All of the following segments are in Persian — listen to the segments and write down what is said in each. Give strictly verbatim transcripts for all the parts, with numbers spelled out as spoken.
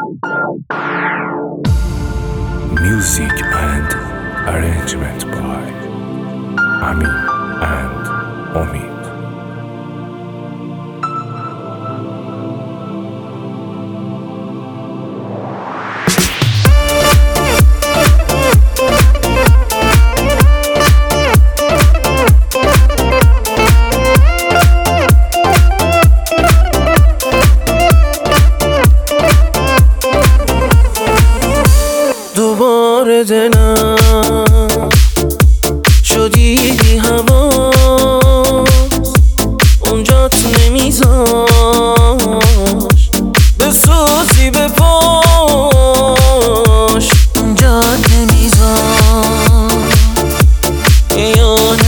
Music and arrangement by Amin and Omid. دوباره دلم شدی بی حواس، اونجات نمیذاش بسوزی به پاش، اونجات نمیذاش یاد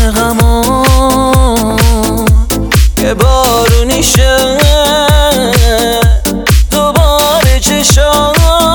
غمان که بارونیشه دوباره چشام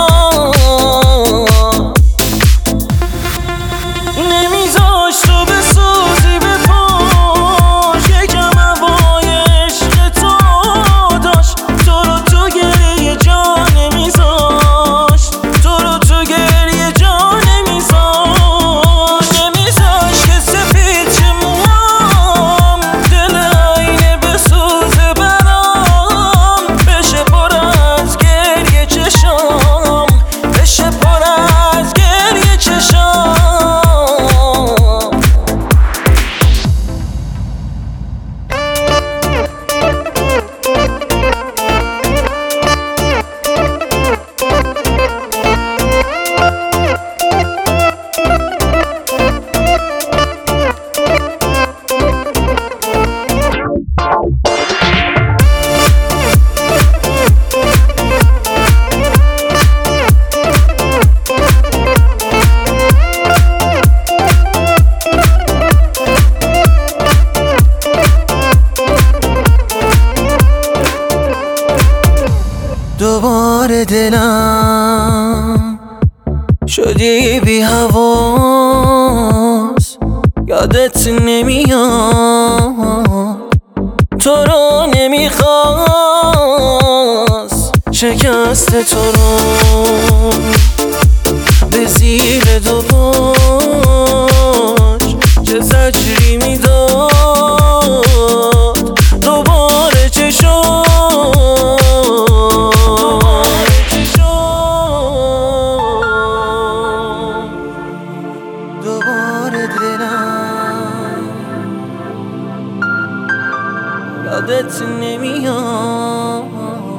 دوباره دلم شدی بی حواس، یادت نمیاد تو رو نمیخواست، شکست تو رو به زیر دو پاش چه زجری میداد دوباره چه شد دوباره دلم یادت نمیاد